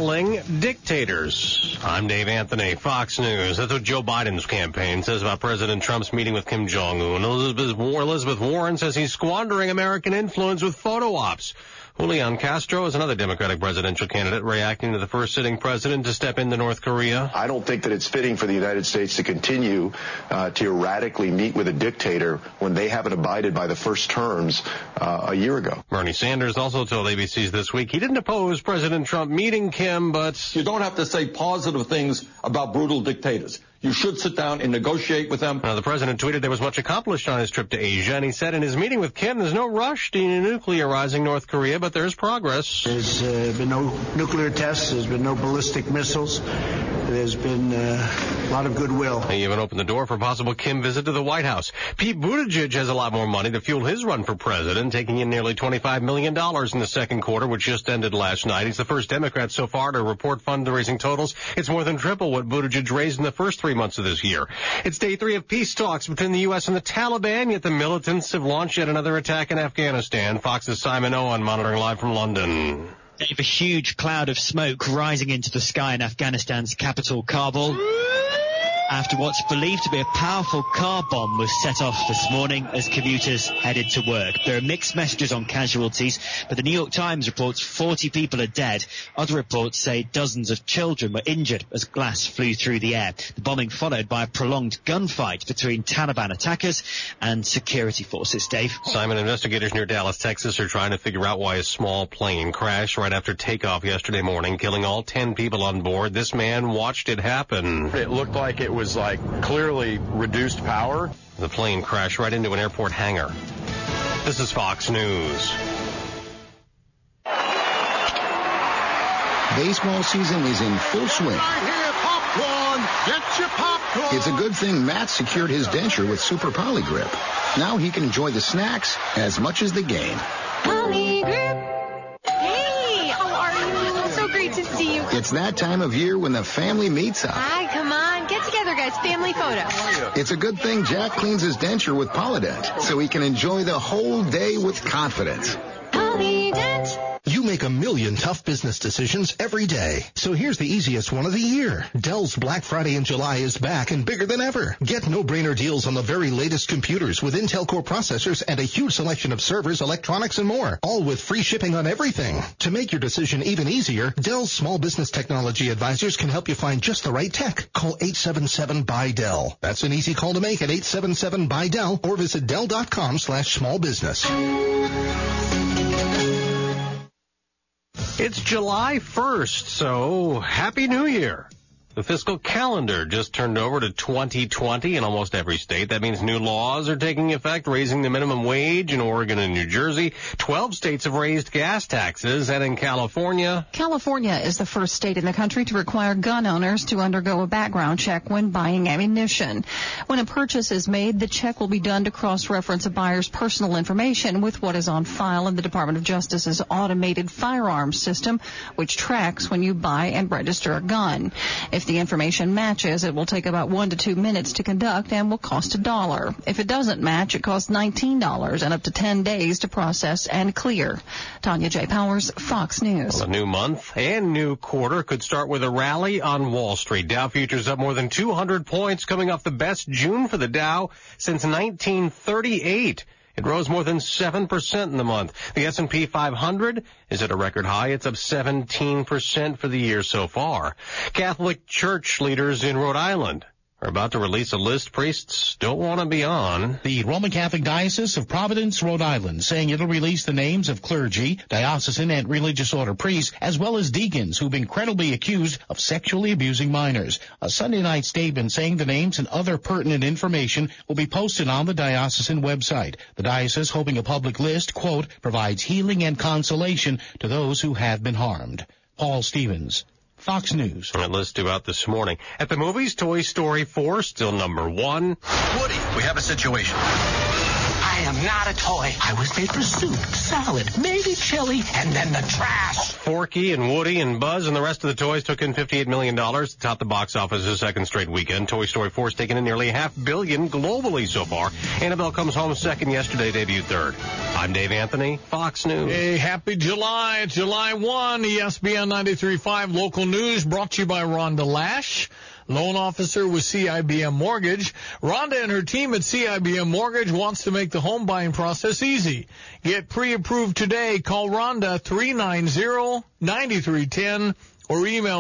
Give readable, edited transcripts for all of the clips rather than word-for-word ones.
battling dictators. I'm Dave Anthony, Fox News. That's what Joe Biden's campaign says about President Trump's meeting with Kim Jong-un. Elizabeth Warren says he's squandering American influence with photo ops. Julian Castro is another Democratic presidential candidate reacting to the first sitting president to step into North Korea. I don't think that it's fitting for the United States to continue to erratically meet with a dictator when they haven't abided by the first terms a year ago. Bernie Sanders also told ABC's This Week he didn't oppose President Trump meeting Kim, but... You don't have to say positive things about brutal dictators. You should sit down and negotiate with them. Now, the president tweeted there was much accomplished on his trip to Asia, and he said in his meeting with Kim there's no rush to denuclearizing North Korea, but there's progress. There's been no nuclear tests. There's been no ballistic missiles. There's been a lot of goodwill. He even opened the door for a possible Kim visit to the White House. Pete Buttigieg has a lot more money to fuel his run for president, taking in nearly $25 million in the second quarter, which just ended last night. He's the first Democrat so far to report fundraising totals. It's more than triple what Buttigieg raised in the first 3 months of this year. It's day 3 of peace talks between the U.S. and the Taliban, yet the militants have launched yet another attack in Afghanistan. Fox's Simon Owen monitoring live from London. A huge cloud of smoke rising into the sky in Afghanistan's capital, Kabul, after what's believed to be a powerful car bomb was set off this morning as commuters headed to work. There are mixed messages on casualties, but the New York Times reports 40 people are dead. Other reports say dozens of children were injured as glass flew through the air. The bombing followed by a prolonged gunfight between Taliban attackers and security forces. Dave? Simon, investigators near Dallas, Texas are trying to figure out why a small plane crashed right after takeoff yesterday morning, killing all 10 people on board. This man watched it happen. It looked like it was clearly reduced power. The plane crashed right into an airport hangar. This is Fox News. Baseball season is in full swing. Get your popcorn. It's a good thing Matt secured his denture with Super Poly Grip. Now he can enjoy the snacks as much as the game. Poly Grip. Hey, how are you? So great to see you. It's that time of year when the family meets up. Hi, come on. Get together, guys. Family photo. It's a good thing Jack cleans his denture with Polydent so he can enjoy the whole day with confidence. Polydent. You make a million tough business decisions every day. So here's the easiest one of the year. Dell's Black Friday in July is back and bigger than ever. Get no-brainer deals on the very latest computers with Intel Core processors and a huge selection of servers, electronics, and more. All with free shipping on everything. To make your decision even easier, Dell's small business technology advisors can help you find just the right tech. Call 877-BUY-DELL. That's an easy call to make at 877-BUY-DELL or visit Dell.com/smallbusiness. It's July 1st, so Happy New Year. The fiscal calendar just turned over to 2020 in almost every state. That means new laws are taking effect, raising the minimum wage in Oregon and New Jersey. 12 states have raised gas taxes, and in California... California is the first state in the country to require gun owners to undergo a background check when buying ammunition. When a purchase is made, the check will be done to cross-reference a buyer's personal information with what is on file in the Department of Justice's automated firearms system, which tracks when you buy and register a gun. If the information matches, it will take about 1 to 2 minutes to conduct and will cost $1. If it doesn't match, it costs $19 and up to 10 days to process and clear. Tanya J. Powers, Fox News. Well, a new month and new quarter could start with a rally on Wall Street. Dow futures up more than 200 points, coming off the best June for the Dow since 1938. It rose more than 7% in the month. The S&P 500 is at a record high. It's up 17% for the year so far. Catholic Church leaders in Rhode Island are about to release a list priests don't want to be on. The Roman Catholic Diocese of Providence, Rhode Island, saying it'll release the names of clergy, diocesan and religious order priests, as well as deacons who've been credibly accused of sexually abusing minors. A Sunday night statement saying the names and other pertinent information will be posted on the diocesan website. The diocese hoping a public list, quote, provides healing and consolation to those who have been harmed. Paul Stevens, Fox News. That list due out this morning. At the movies, Toy Story 4 still number 1. Woody, we have a situation. I am not a toy. I was made for soup, salad, maybe chili, and then the trash. Forky and Woody and Buzz and the rest of the toys took in $58 million to top the box office the second straight weekend. Toy Story 4's taken in nearly $500 million globally so far. Annabelle Comes Home second, yesterday debuted third. I'm Dave Anthony, Fox News. Hey, happy July. It's July 1, ESPN 93.5 local news brought to you by Rhonda Lash, loan officer with CIBM Mortgage. Rhonda and her team at CIBM Mortgage wants to make the home buying process easy. Get pre-approved today. Call Rhonda 390-9310 or email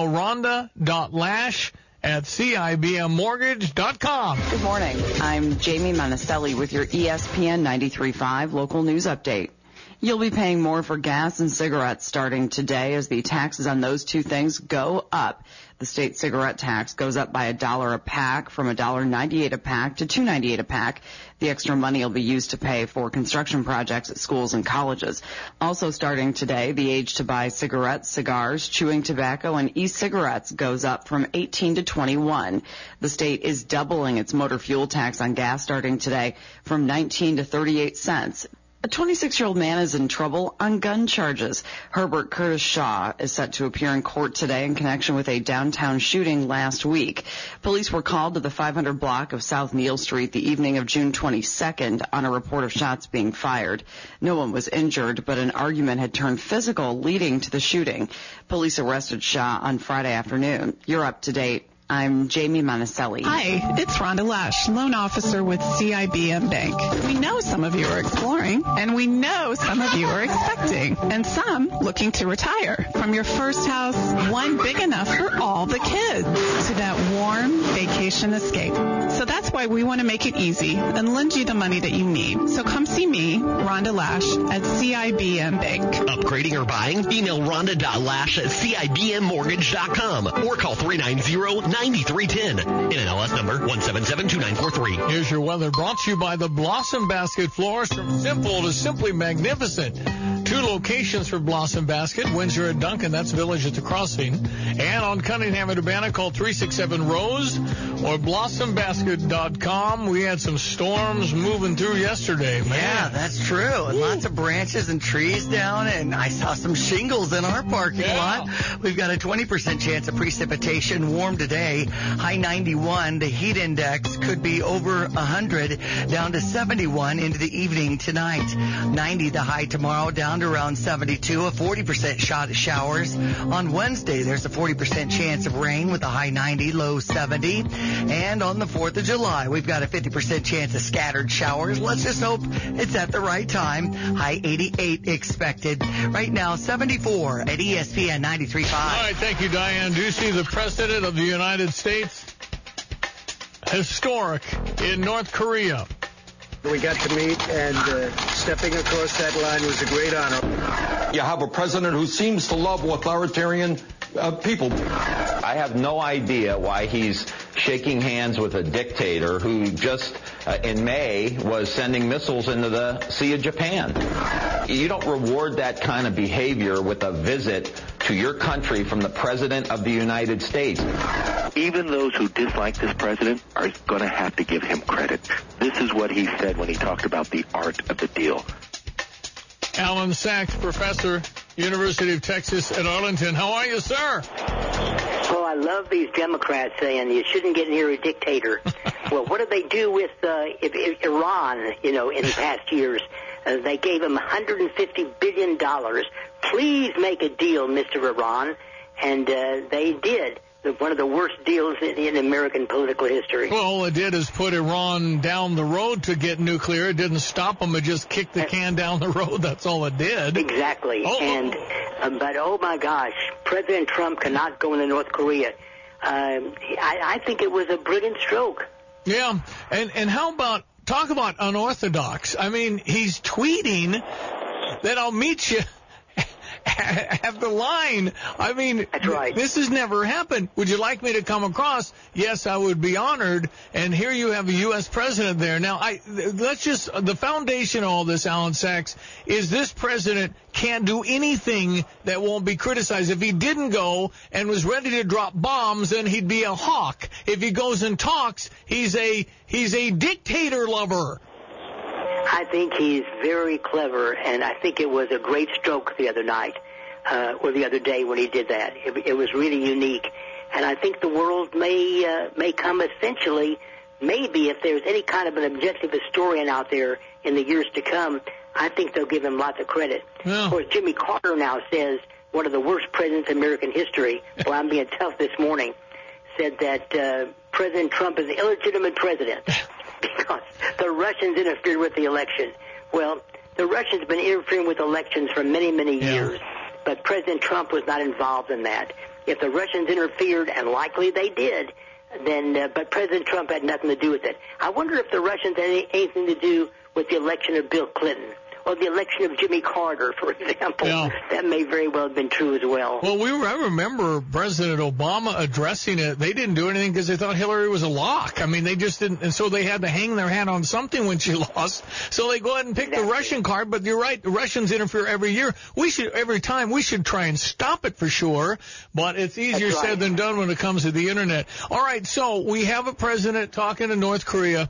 rhonda.lash@CIBMmortgage.com. Good morning. I'm Jamie Monticelli with your ESPN 93.5 local news update. You'll be paying more for gas and cigarettes starting today as the taxes on those two things go up. The state cigarette tax goes up by $1 a pack, from $1.98 a pack to $2.98 a pack. The extra money will be used to pay for construction projects at schools and colleges. Also starting today, the age to buy cigarettes, cigars, chewing tobacco, and e-cigarettes goes up from 18 to 21. The state is doubling its motor fuel tax on gas starting today from 19 to 38 cents. A 26-year-old man is in trouble on gun charges. Herbert Curtis Shaw is set to appear in court today in connection with a downtown shooting last week. Police were called to the 500 block of South Neal Street the evening of June 22nd on a report of shots being fired. No one was injured, but an argument had turned physical, leading to the shooting. Police arrested Shaw on Friday afternoon. You're up to date. I'm Jamie Monticelli. Hi, it's Rhonda Lash, loan officer with CIBM Bank. We know some of you are exploring, and we know some of you are expecting, and some looking to retire. From your first house, one big enough for all the kids, to that warm vacation escape. So that's why we want to make it easy and lend you the money that you need. So come see me, Rhonda Lash, at CIBM Bank. Upgrading or buying? Email rhonda.lash@CIBMmortgage.com or call 390-9310. NMLS number 1772943. Here's your weather brought to you by the Blossom Basket Florist, from simple to simply magnificent. 2 locations for Blossom Basket, Windsor and Duncan, that's Village at the Crossing. And on Cunningham and Urbana, call 367-ROSE or blossombasket.com. We had some storms moving through yesterday, man. Yeah, that's true. And lots of branches and trees down, and I saw some shingles in our parking lot. We've got a 20% chance of precipitation. Warm today, high 91. The heat index could be over 100, down to 71 into the evening tonight. 90 the high tomorrow, down to around 72. A 40% shot of showers. On Wednesday, there's a 40% chance of rain with a high 90, low 70. And on the 4th of July, we've got a 50% chance of scattered showers. Let's just hope it's at the right time. High 88 expected. Right now, 74 at ESPN 93.5. All right, thank you, Diane Ducey, the President of the United States. Historic in North Korea. We got to meet, and stepping across that line was a great honor. You have a president who seems to love authoritarian people. I have no idea why he's shaking hands with a dictator who just in May was sending missiles into the Sea of Japan. You don't reward that kind of behavior with a visit to your country from the President of the United States. Even those who dislike this president are going to have to give him credit. This is what he said when he talked about the art of the deal. Alan Sachs, professor, University of Texas at Arlington. How are you, sir? Oh, I love these Democrats saying you shouldn't get near a dictator. Well, what did they do with Iran, in the past years? They gave him $150 billion. Please make a deal, Mr. Iran. And they did. One of the worst deals in American political history. Well, all it did is put Iran down the road to get nuclear. It didn't stop them. It just kicked the can down the road. That's all it did. Exactly. But oh my gosh, President Trump cannot go into North Korea. I think it was a brilliant stroke. Yeah. And how about, talk about unorthodox. I mean, he's tweeting that I'll meet you at the line. I mean, that's right. This has never happened. Would you like me to come across? Yes, I would be honored. And here you have a U.S. president there. Now, the foundation of all this, Alan Sachs, is this president can't do anything that won't be criticized. If he didn't go and was ready to drop bombs, then he'd be a hawk. If he goes and talks, he's a dictator lover. I think he's very clever, and I think it was a great stroke the other night, or the other day when he did that. It was really unique. And I think the world may come essentially, maybe if there's any kind of an objective historian out there in the years to come, I think they'll give him lots of credit. Yeah. Of course, Jimmy Carter now says one of the worst presidents in American history, well, I'm being tough this morning, said that President Trump is an illegitimate president because the Russians interfered with the election. Well, the Russians have been interfering with elections for many, many years, but President Trump was not involved in that. If the Russians interfered, and likely they did, then but President Trump had nothing to do with it. I wonder if the Russians had anything to do with the election of Bill Clinton or the election of Jimmy Carter, for example. Yeah. That may very well have been true as well. Well, I remember President Obama addressing it. They didn't do anything because they thought Hillary was a lock. I mean, they just didn't, and so they had to hang their hat on something when she lost. So they go ahead and pick the Russian card. But you're right, the Russians interfere every year. Every time we should try and stop it for sure. But it's easier said than done when it comes to the internet. All right, so we have a president talking to North Korea.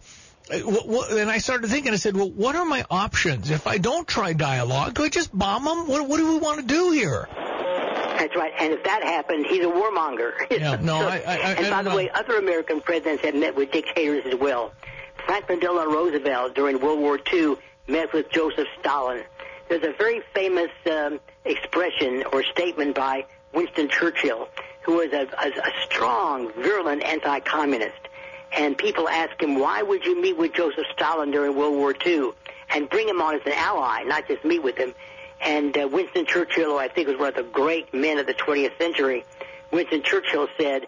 And I started thinking, I said, well, what are my options? If I don't try dialogue, do I just bomb them? What do we want to do here? That's right. And if that happens, he's a warmonger. Yeah, no, and by the way, other American presidents have met with dictators as well. Franklin Delano Roosevelt, during World War II, met with Joseph Stalin. There's a very famous expression or statement by Winston Churchill, who was a strong, virulent anti-communist. And people ask him, why would you meet with Joseph Stalin during World War II and bring him on as an ally, not just meet with him? And Winston Churchill, who I think was one of the great men of the 20th century, Winston Churchill said,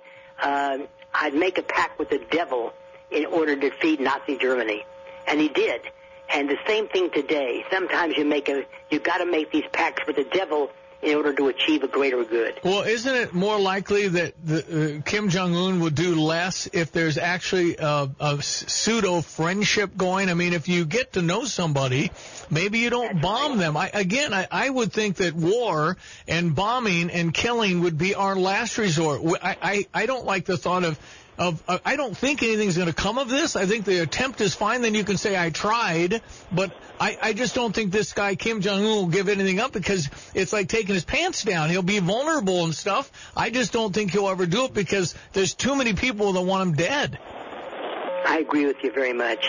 I'd make a pact with the devil in order to defeat Nazi Germany. And he did. And the same thing today. Sometimes you've got to make these pacts with the devil in order to achieve a greater good. Well, isn't it more likely that Kim Jong-un would do less if there's actually a pseudo-friendship going? I mean, if you get to know somebody, maybe you don't bomb them. I would think that war and bombing and killing would be our last resort. I don't like the thought of I don't think anything's going to come of this. I think the attempt is fine. Then you can say I tried, but I just don't think this guy Kim Jong-un will give anything up because it's like taking his pants down. He'll be vulnerable and stuff. I just don't think he'll ever do it because there's too many people that want him dead. I agree with you very much.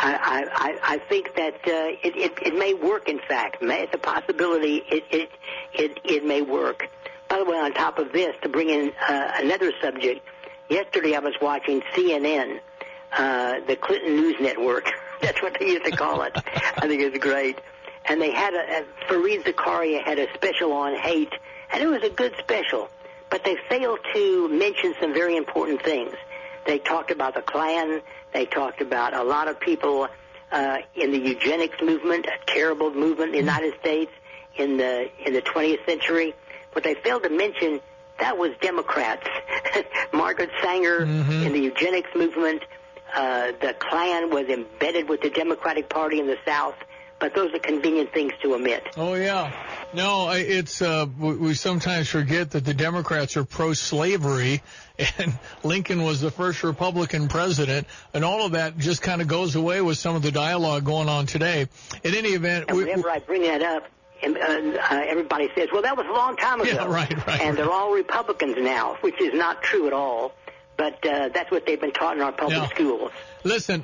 I think that it may work. In fact, it's a possibility. It may work. By the way, on top of this, to bring in another subject. Yesterday I was watching CNN, the Clinton News Network. That's what they used to call it. I think it's great. And they had Fareed Zakaria had a special on hate, and it was a good special. But they failed to mention some very important things. They talked about the Klan. They talked about a lot of people in the eugenics movement, a terrible movement in the United States in the 20th century. But they failed to mention that was Democrats. Margaret Sanger in the eugenics movement. The Klan was embedded with the Democratic Party in the South. But those are convenient things to omit. Oh, yeah. No, it's we sometimes forget that the Democrats are pro-slavery, and Lincoln was the first Republican president, and all of that just kind of goes away with some of the dialogue going on today. In any event... And whenever I bring that up, everybody says, well, that was a long time ago. Yeah, right. And they're all Republicans now, which is not true at all. But that's what they've been taught in our public schools. Listen,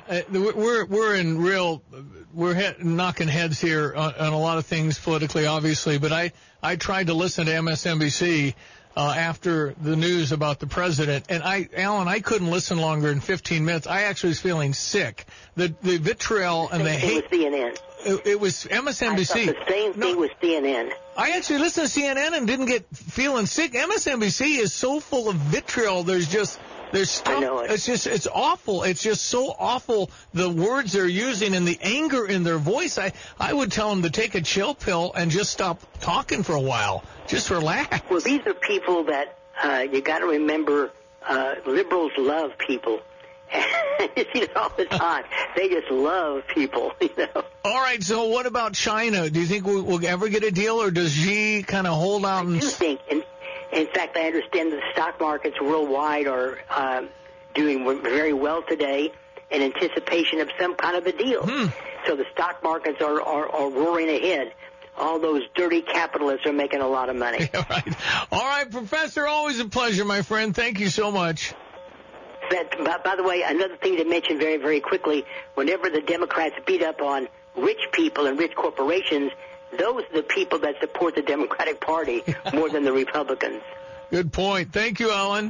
we're knocking heads here on a lot of things politically, obviously. But I tried to listen to MSNBC after the news about the president, and Alan, I couldn't listen longer than 15 minutes. I actually was feeling sick. The vitriol and the hate. It was CNN. It was MSNBC. I thought the same thing with CNN. I actually listened to CNN and didn't get feeling sick. MSNBC is so full of vitriol. There's stuff. I know it. It's awful. It's just so awful. The words they're using and the anger in their voice. I would tell them to take a chill pill and just stop talking for a while. Just relax. Well, these are people that you got to remember. Liberals love people. You see it all the time. They just love people, you know. All right, so what about China? Do you think we'll ever get a deal, or does Xi kind of hold out? I do think, in fact, I understand that the stock markets worldwide are doing very well today in anticipation of some kind of a deal. So the stock markets are roaring ahead. All those dirty capitalists are making a lot of money. All right, Professor, always a pleasure, my friend. Thank you so much. By the way, another thing to mention very, very quickly, whenever the Democrats beat up on rich people and rich corporations, those are the people that support the Democratic Party more than the Republicans. Good point. Thank you, Alan.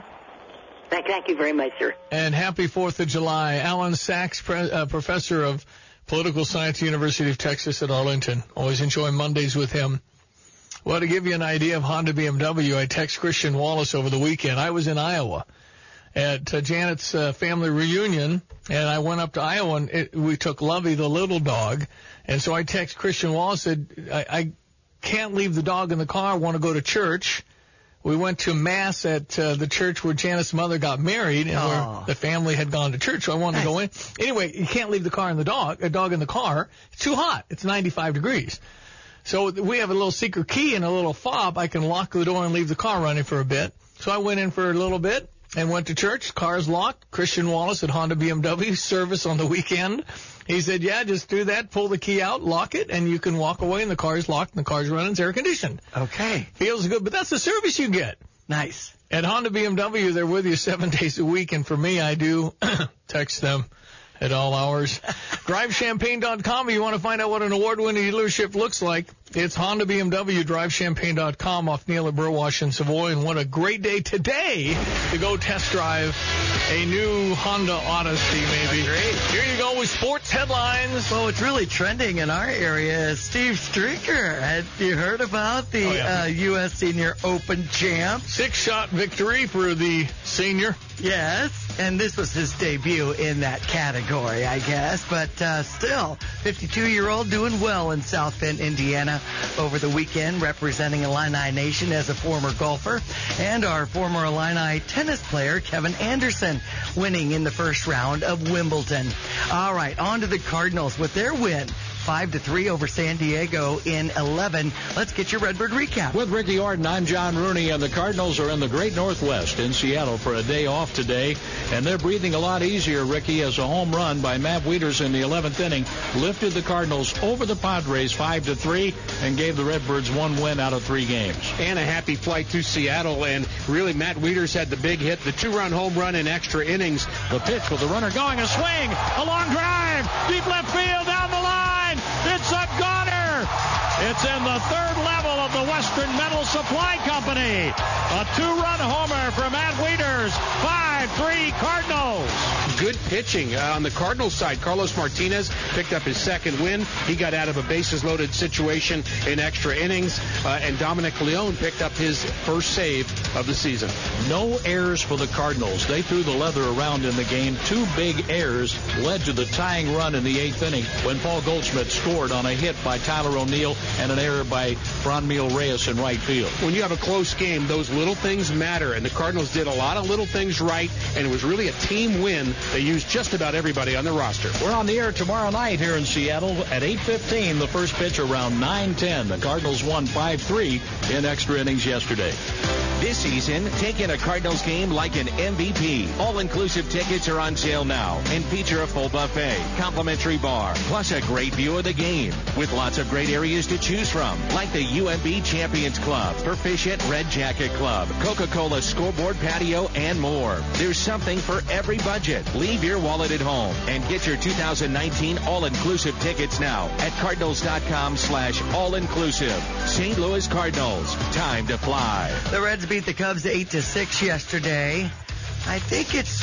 Thank you very much, sir. And happy 4th of July. Alan Sachs, professor of Political Science, University of Texas at Arlington. Always enjoy Mondays with him. Well, to give you an idea of Honda BMW, I text Christian Wallace over the weekend. I was in Iowa at Janet's family reunion, and I went up to Iowa, and we took Lovey, the little dog. And so I text Christian Wallace, said, I can't leave the dog in the car. I want to go to church. We went to Mass at the church where Janet's mother got married and where the family had gone to church, so I wanted to go in. Anyway, you can't leave the car in a dog in the car. It's too hot. It's 95 degrees. So we have a little secret key and a little fob. I can lock the door and leave the car running for a bit. So I went in for a little bit and went to church. Car's locked. Christian Wallace at Honda BMW, service on the weekend. He said, yeah, just do that, pull the key out, lock it, and you can walk away, and the car's locked, and the car's running, it's air-conditioned. Okay. Feels good, but that's the service you get. Nice. At Honda BMW, they're with you 7 days a week, and for me, I do text them at all hours. DriveChampaign.com, if you want to find out what an award-winning dealership looks like. It's Honda BMW, DriveChampaign.com off Neil at Burwash and Savoy. And what a great day today to go test drive a new Honda Odyssey, maybe. Great. Here you go with sports headlines. Well, what's really trending in our area is Steve Stricker. Have you heard about the U.S. Senior Open champ? 6-shot victory for the senior. Yes, and this was his debut in that category, I guess. But still, 52-year-old doing well in South Bend, Indiana over the weekend, representing Illini Nation as a former golfer. And our former Illini tennis player, Kevin Anderson, winning in the first round of Wimbledon. All right, on to the Cardinals with their win. 5-3 over San Diego in 11. Let's get your Redbird recap. With Ricky Orton, I'm John Rooney, and the Cardinals are in the great Northwest in Seattle for a day off today, and they're breathing a lot easier, Ricky, as a home run by Matt Wieters in the 11th inning lifted the Cardinals over the Padres 5-3 and gave the Redbirds 1 win out of 3 games. And a happy flight to Seattle, and really Matt Wieters had the big hit, the 2-run home run in extra innings. The pitch with the runner going, a swing, a long drive, deep left field, down the line. It's a goner. It's in the third level of the Western Metal Supply Company. A 2-run homer for Matt Wieters. 5-3 Cardinals. Good pitching on the Cardinals side. Carlos Martinez picked up his second win. He got out of a bases-loaded situation in extra innings, and Dominic Leone picked up his first save of the season. No errors for the Cardinals. They threw the leather around in the game. 2 big errors led to the tying run in the 8th inning when Paul Goldschmidt scored on a hit by Tyler O'Neill and an error by Franmil Reyes in right field. When you have a close game, those little things matter, and the Cardinals did a lot of little things right, and it was really a team win. They used just about everybody on the roster. We're on the air tomorrow night here in Seattle at 8:15. The first pitch around 9:10. The Cardinals won 5-3 in extra innings yesterday. This season, take in a Cardinals game like an MVP. All-inclusive tickets are on sale now and feature a full buffet, complimentary bar, plus a great view of the game with lots of great areas to choose from, like the UMB Champions Club, Proficient Red Jacket Club, Coca-Cola Scoreboard Patio, and more. There's something for every budget. Leave your wallet at home and get your 2019 all-inclusive tickets now at cardinals.com/all-inclusive. St. Louis Cardinals, time to fly. The Reds beat the Cubs 8-6 yesterday. I think it's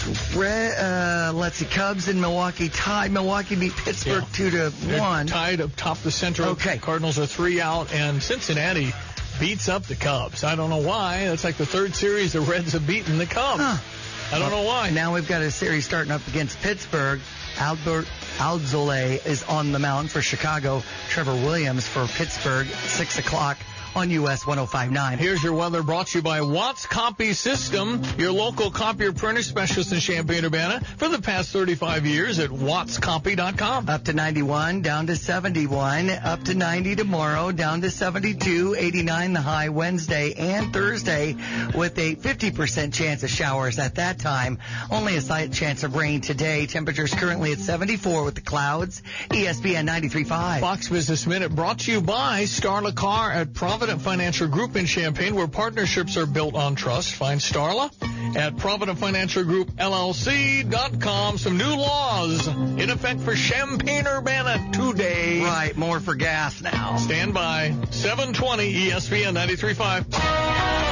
Cubs and Milwaukee tied. Milwaukee beat Pittsburgh 2-1. They're tied up top the center. Okay. Cardinals are 3 out, and Cincinnati beats up the Cubs. I don't know why. That's like the third series the Reds have beaten the Cubs. I don't know why. Now we've got a series starting up against Pittsburgh. Albert Alzolay is on the mound for Chicago. Trevor Williams for Pittsburgh, 6 o'clock on US 105.9. Here's your weather brought to you by Watts Copy System, your local copier printer specialist in Champaign-Urbana for the past 35 years at wattscopy.com. Up to 91, down to 71, up to 90 tomorrow, down to 72, 89 the high Wednesday and Thursday with a 50% chance of showers at that time. Only a slight chance of rain today. Temperatures currently at 74 with the clouds. ESPN 93.5. Fox Business Minute brought to you by Starla Car at Provident Financial Group in Champaign, where partnerships are built on trust. Find Starla at Provident Financial Group LLC.com. Some new laws in effect for Champaign-Urbana today. Right, more for gas now. Stand by. 720 ESPN 93.5.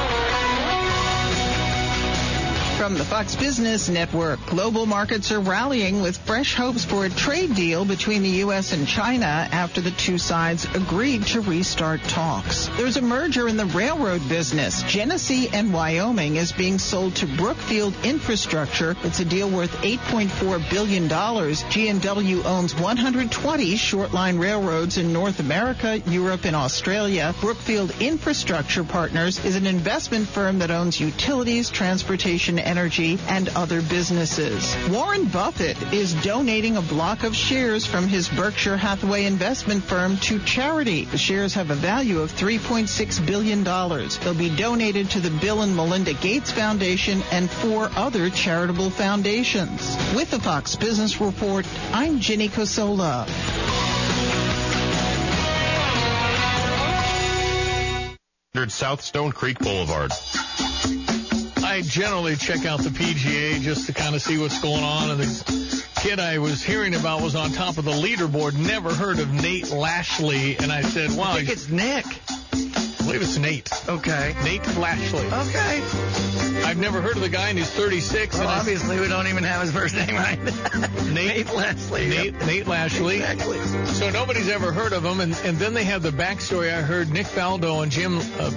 From the Fox Business Network, global markets are rallying with fresh hopes for a trade deal between the U.S. and China after the two sides agreed to restart talks. There's a merger in the railroad business. Genesee and Wyoming is being sold to Brookfield Infrastructure. It's a deal worth $8.4 billion. G&W owns 120 short-line railroads in North America, Europe, and Australia. Brookfield Infrastructure Partners is an investment firm that owns utilities, transportation, energy, and other businesses. Warren Buffett is donating a block of shares from his Berkshire Hathaway investment firm to charity. The shares have a value of $3.6 billion. They'll be donated to the Bill and Melinda Gates Foundation and 4 other charitable foundations. With the Fox Business Report, I'm Ginny Cosola. South Stone Creek Boulevard. I generally check out the PGA just to kind of see what's going on. And the kid I was hearing about was on top of the leaderboard. Never heard of Nate Lashley. And I said, wow. I think it's Nick. I believe it's Nate. Okay. Nate Lashley. Okay. I've never heard of the guy, and he's 36. Well, obviously, we don't even have his first name right. Nate Lashley. Nate Lashley. Exactly. So nobody's ever heard of him. And then they have the backstory. I heard Nick Faldo and Jim...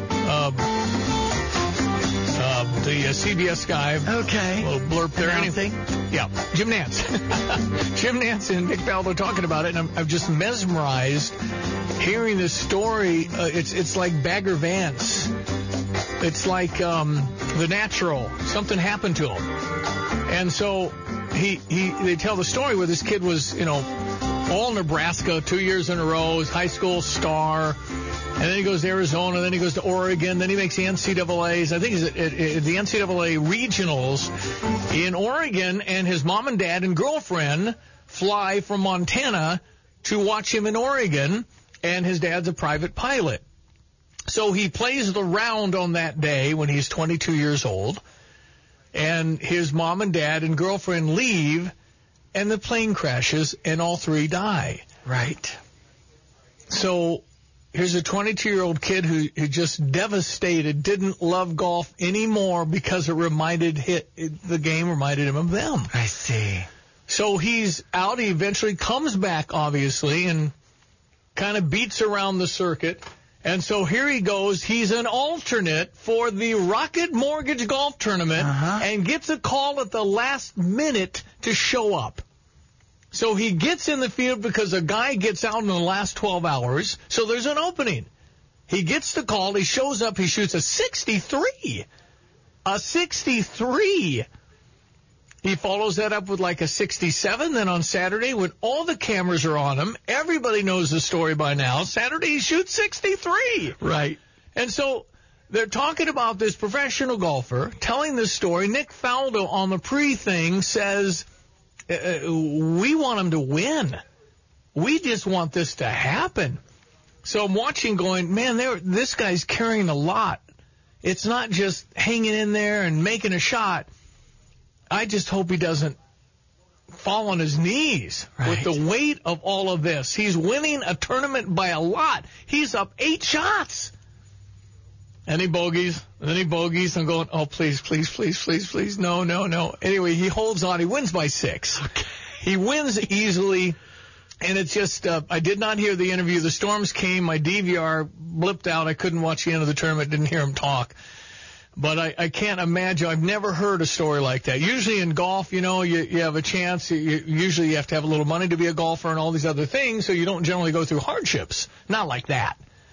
the CBS guy. Okay. A little blurb there. Anything? Yeah. Jim Nance. Jim Nance and Nick Faldo talking about it, and I'm just mesmerized hearing this story. It's like Bagger Vance. It's like The Natural. Something happened to him. And so they tell the story where this kid was, all Nebraska 2 years in a row, his high school star. And then he goes to Arizona, then he goes to Oregon, then he makes the NCAAs. I think he's at the NCAA regionals in Oregon, and his mom and dad and girlfriend fly from Montana to watch him in Oregon, and his dad's a private pilot. So he plays the round on that day when he's 22 years old, and his mom and dad and girlfriend leave, and the plane crashes, and all 3 die. Right. So... here's a 22-year-old kid who just devastated, didn't love golf anymore because the game reminded him of them. I see. So he's out. He eventually comes back, obviously, and kind of beats around the circuit. And so here he goes. He's an alternate for the Rocket Mortgage Golf Tournament and gets a call at the last minute to show up. So he gets in the field because a guy gets out in the last 12 hours, so there's an opening. He gets the call, he shows up, he shoots a 63. A 63. He follows that up with like a 67. Then on Saturday, when all the cameras are on him, everybody knows the story by now, Saturday he shoots 63. Right. And so they're talking about this professional golfer, telling this story. Nick Faldo on the pre-thing says... we want him to win. We just want this to happen. So I'm watching going, man, this guy's carrying a lot. It's not just hanging in there and making a shot. I just hope he doesn't fall on his knees with the weight of all of this. He's winning a tournament by a lot. He's up 8 shots. And he bogeys, and then he bogeys. I'm going, oh, please, please, please, please, please. No, no, no. Anyway, he holds on. He wins by 6. Okay. He wins easily, and it's just, I did not hear the interview. The storms came. My DVR blipped out. I couldn't watch the end of the tournament. Didn't hear him talk. But I can't imagine. I've never heard a story like that. Usually in golf, you have a chance. Usually you have to have a little money to be a golfer and all these other things, so you don't generally go through hardships. Not like that.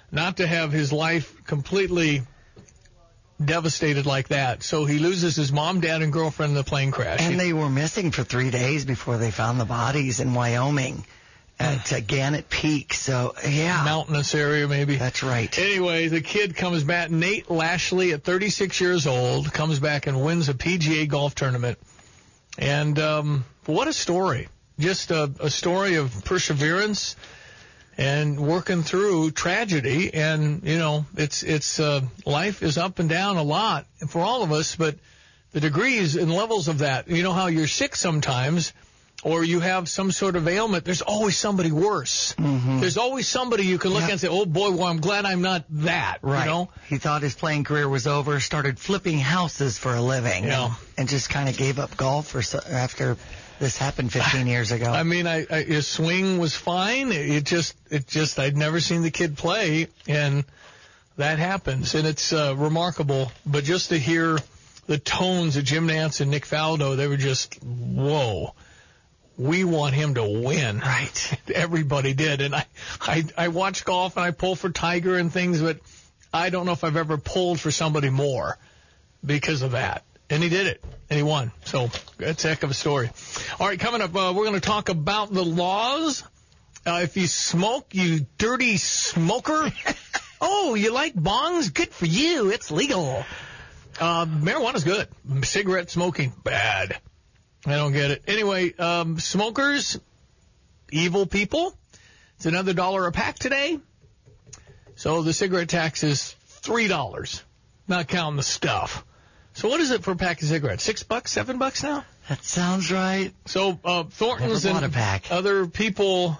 not to have his life completely devastated like that. So he loses his mom, dad, and girlfriend in the plane crash. And they were missing for 3 days before they found the bodies in Wyoming at Gannett Peak. So, yeah. Mountainous area, maybe. That's right. Anyway, the kid comes back. Nate Lashley, at 36 years old, comes back and wins a PGA golf tournament. And what a story. Just a story of perseverance and working through tragedy. And, you know, it's life is up and down a lot for all of us, but the degrees and levels of that, you know how you're sick sometimes or you have some sort of ailment, there's always somebody worse. Mm-hmm. There's always somebody you can look at and say, oh, boy, well, I'm glad I'm not that. Right. You know? He thought his playing career was over, started flipping houses for a living, and just kind of gave up golf after this happened 15 years ago. I mean, his swing was fine. It just, I'd never seen the kid play, and that happens, and it's remarkable. But just to hear the tones of Jim Nantz and Nick Faldo, they were just, whoa. We want him to win. Right. Everybody did. And I watch golf and I pull for Tiger and things, but I don't know if I've ever pulled for somebody more because of that. And he did it. And he won. So that's a heck of a story. All right, coming up, we're going to talk about the laws. If you smoke, you dirty smoker. Oh, you like bongs? Good for you. It's legal. Marijuana's good. Cigarette smoking, bad. I don't get it. Anyway, smokers, evil people. It's another $1 a pack today. So the cigarette tax is $3, not counting the stuff. So what is it for a pack of cigarettes? $6, $7 now? That sounds right. So Thornton's and other people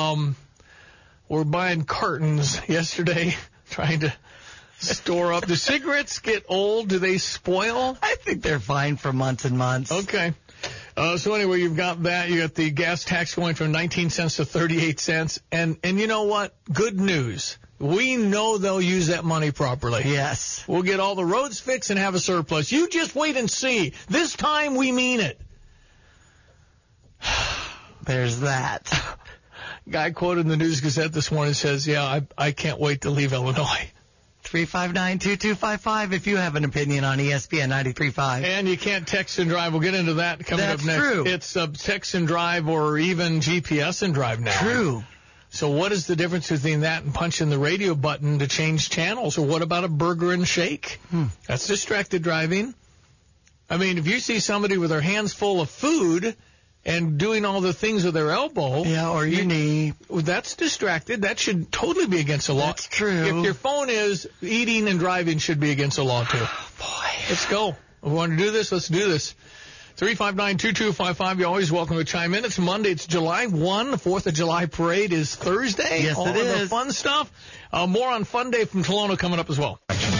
were buying cartons yesterday, trying to store up. Do cigarettes get old? Do they spoil? I think they're fine for months and months. Okay. So anyway, you've got that. You got the gas tax going from 19 cents to 38 cents. And you know what? Good news. We know they'll use that money properly. Yes. We'll get all the roads fixed and have a surplus. You just wait and see. This time we mean it. There's that. Guy quoted in the News Gazette this morning says, yeah, I can't wait to leave Illinois. 359-2255 if you have an opinion on ESPN 93.5. And you can't text and drive. We'll get into that coming up next. That's true. It's text and drive or even GPS and drive now. True. So what is the difference between that and punching the radio button to change channels? Or what about a burger and shake? That's distracted driving. I mean, if you see somebody with their hands full of food and doing all the things with their elbow. Yeah, or your knee. That's distracted. That should totally be against the law. That's true. If your phone is, eating and driving should be against the law, too. Oh, boy. Let's go. If we want to do this, let's do this. 359-2255. You're always welcome to chime in. It's Monday. It's July 1. The 4th of July parade is Thursday. Yes, all it is. The fun stuff. More on Fun Day from Tolono coming up as well.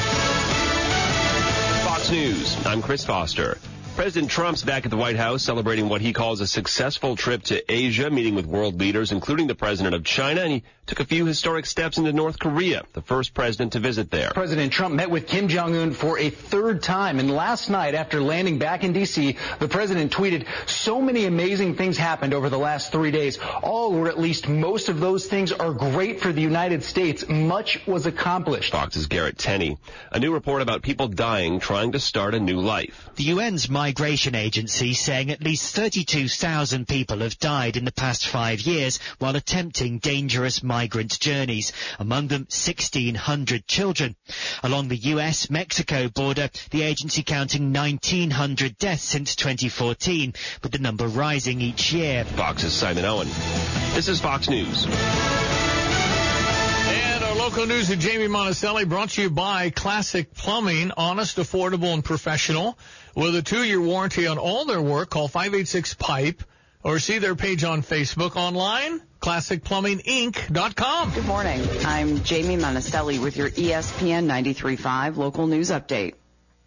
Fox News. I'm Chris Foster. President Trump's back at the White House celebrating what he calls a successful trip to Asia, meeting with world leaders, including the president of China, and he took a few historic steps into North Korea, the first president to visit there. President Trump met with Kim Jong-un for a third time, and last night, after landing back in D.C., the president tweeted, so many amazing things happened over the last 3 days. All, or at least most of those things, are great for the United States. Much was accomplished. Fox's Garrett Tenney. A new report about people dying trying to start a new life. The UN's Migration Agency saying at least 32,000 people have died in the past 5 years while attempting dangerous migrant journeys, among them 1,600 children. Along the US-Mexico border, the agency counting 1,900 deaths since 2014, with the number rising each year. Fox's Simon Owen. This is Fox News. Local news with Jamie Monticelli, brought to you by Classic Plumbing, honest, affordable, and professional. With a 2-year warranty on all their work, call 586-PIPE or see their page on Facebook. Online, classicplumbinginc.com. Good morning. I'm Jamie Monticelli with your ESPN 93.5 local news update.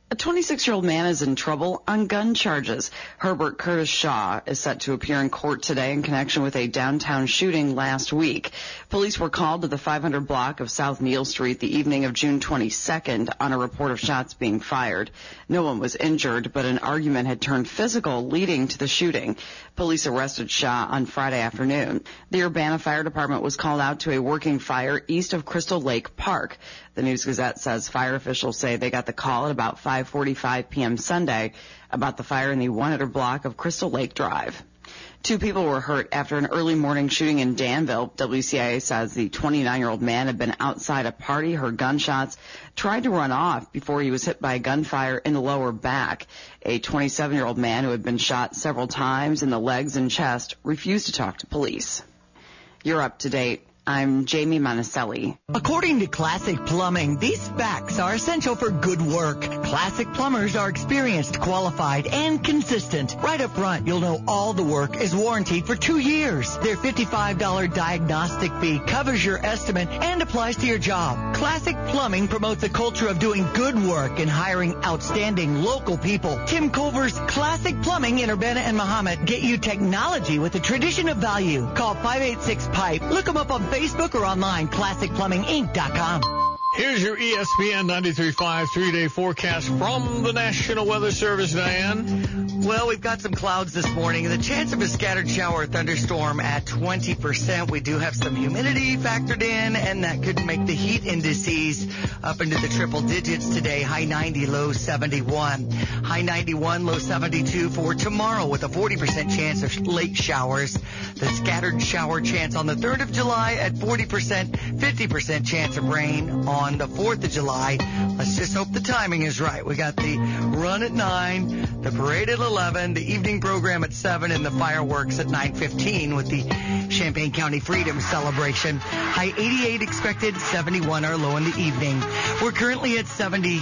A 26-year-old man is in trouble on gun charges. Herbert Curtis Shaw is set to appear in court today in connection with a downtown shooting last week. Police were called to the 500 block of South Neal Street the evening of June 22nd on a report of shots being fired. No one was injured, but an argument had turned physical, leading to the shooting. Police arrested Shaw on Friday afternoon. The Urbana Fire Department was called out to a working fire east of Crystal Lake Park. The News-Gazette says fire officials say they got the call at about 5:45 p.m. Sunday about the fire in the 100 block of Crystal Lake Drive. 2 people were hurt after an early morning shooting in Danville. WCIA says the 29-year-old man had been outside a party, heard gunshots, tried to run off before he was hit by gunfire in the lower back. A 27-year-old man who had been shot several times in the legs and chest refused to talk to police. You're up to date. I'm Jamie Monticelli. According to Classic Plumbing, these facts are essential for good work. Classic plumbers are experienced, qualified, and consistent. Right up front, you'll know all the work is warranted for 2 years. Their $55 diagnostic fee covers your estimate and applies to your job. Classic Plumbing promotes a culture of doing good work and hiring outstanding local people. Tim Culver's Classic Plumbing in Urbana and Muhammad get you technology with a tradition of value. Call 586-PIPE. Look them up on Facebook or online, classicplumbinginc.com. Here's your ESPN 93.5 3-day forecast from the National Weather Service, Diane. Well, we've got some clouds this morning. The chance of a scattered shower or thunderstorm at 20%. We do have some humidity factored in, and that could make the heat indices up into the triple digits today. High 90, low 71. High 91, low 72 for tomorrow with a 40% chance of late showers. The scattered shower chance on the 3rd of July at 40%, 50% chance of rain on the 4th of July. Let's just hope the timing is right. We got the run at 9, the parade at 11, the evening program at 7, and the fireworks at 9:15 with the Champaign County Freedom Celebration. High 88 expected, 71 are low in the evening. We're currently at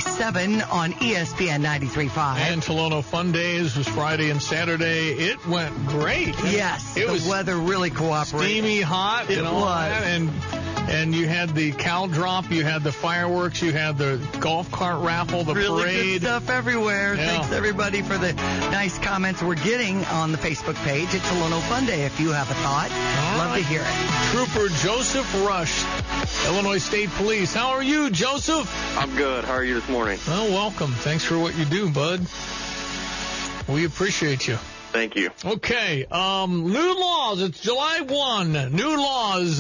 77 on ESPN 93.5. And Tolono Fun Days was Friday and Saturday. It went great. Yes, it was weather really cooperated. Steamy, hot, it and all was. That, and you had the cow drop, you had the fireworks, you had the golf cart raffle, the really parade. Good stuff everywhere. Yeah. Thanks everybody for the nice comments we're getting on the Facebook page at Tolono Fun Day. If you have a thought, love to hear it. Trooper Joseph Rush, Illinois State Police. How are you, Joseph? I'm good. How are you this morning? Well, welcome. Thanks for what you do, bud. We appreciate you. Thank you. Okay, new laws. It's July 1. New laws.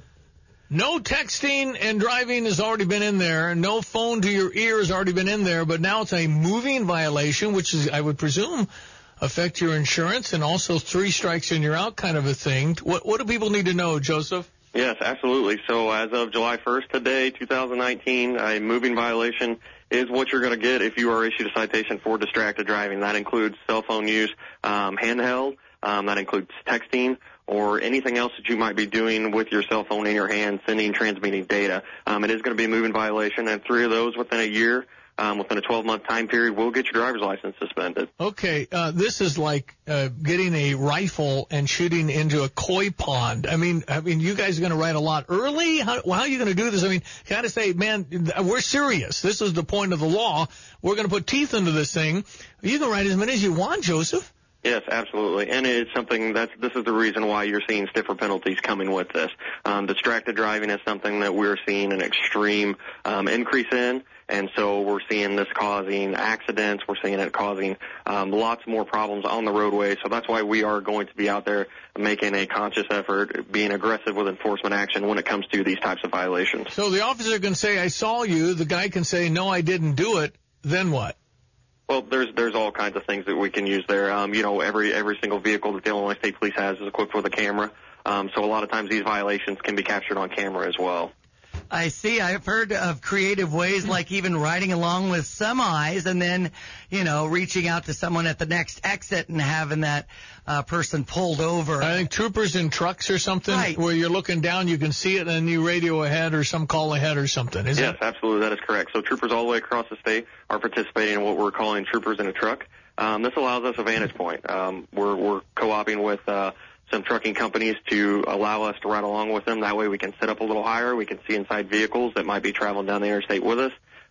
No texting and driving has already been in there. No phone to your ear has already been in there. But now it's a moving violation, which is, I would presume, affect your insurance, and also 3 strikes and you're out kind of a thing. What do people need to know, Joseph? Yes, absolutely. So as of July 1st today, 2019, a moving violation is what you're going to get if you are issued a citation for distracted driving. That includes cell phone use, handheld. That includes texting or anything else that you might be doing with your cell phone in your hand, sending, transmitting data. It is going to be a moving violation, and 3 of those within a year, within a 12-month time period, will get your driver's license suspended. Okay, this is like getting a rifle and shooting into a koi pond. I mean, you guys are going to ride a lot early? How are you going to do this? I mean, you got to say, man, we're serious. This is the point of the law. We're going to put teeth into this thing. You can ride as many as you want, Joseph. Yes, absolutely. And it's something this is the reason why you're seeing stiffer penalties coming with this. Distracted driving is something that we're seeing an extreme increase in. And so we're seeing this causing accidents. We're seeing it causing lots more problems on the roadway. So that's why we are going to be out there making a conscious effort, being aggressive with enforcement action when it comes to these types of violations. So the officer can say, I saw you. The guy can say, no, I didn't do it. Then what? Well, there's all kinds of things that we can use there. Every single vehicle that the Illinois State Police has is equipped with a camera. So a lot of times these violations can be captured on camera as well. I see. I've heard of creative ways like even riding along with semis and then, reaching out to someone at the next exit and having that person pulled over. I think troopers in trucks or something, right, where you're looking down, you can see it, and then you radio ahead or some call ahead or something. Yes, absolutely. That is correct. So troopers all the way across the state are participating in what we're calling troopers in a truck. This allows us a vantage point. We're co-oping with some trucking companies to allow us to ride along with them. That way we can sit up a little higher. We can see inside vehicles that might be traveling down the interstate with us.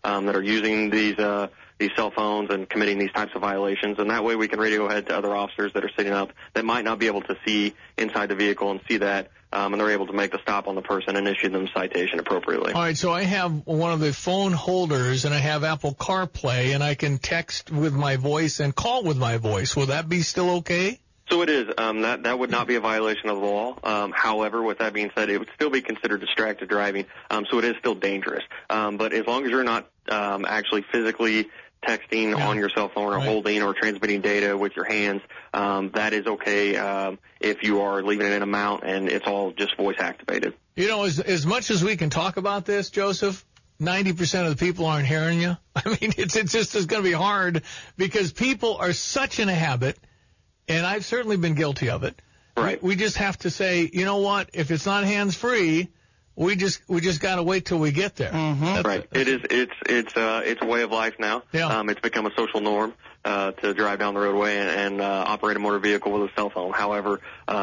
that are using these cell phones and committing these types of violations, and that way we can radio ahead to other officers that are sitting up that might not be able to see inside the vehicle and see that, and they're able to make the stop on the person and issue them citation appropriately. All right, so I have one of the phone holders, and I have Apple CarPlay, and I can text with my voice and call with my voice. Will that be still okay? So it is. That would not be a violation of the law. However, with that being said, it would still be considered distracted driving, so it is still dangerous. But as long as you're not actually physically texting on your cell phone or holding or transmitting data with your hands, that is okay if you are leaving it in a mount and it's all just voice activated. You know, as much as we can talk about this, Joseph, 90% of the people aren't hearing you. I mean, it's going to be hard because people are such in a habit, and I've certainly been guilty of it. Right. We just have to say, you know what, if it's not hands-free, we just got to wait till we get there. Right. It's a way of life now. Yeah. It's become a social norm to drive down the roadway and operate a motor vehicle with a cell phone. However,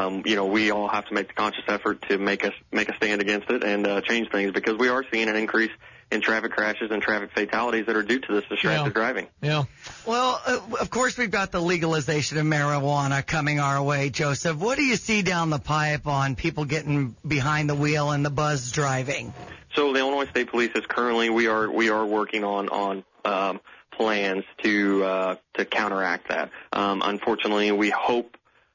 we all have to make the conscious effort to make a stand against it and change things, because we are seeing an increase in traffic crashes and traffic fatalities that are due to this distracted driving. Yeah. Well, of course, we've got the legalization of marijuana coming our way, Joseph. What do you see down the pipe on people getting behind the wheel and the buzz driving? So the Illinois State Police is currently, we are working on plans to counteract that. Unfortunately, we hope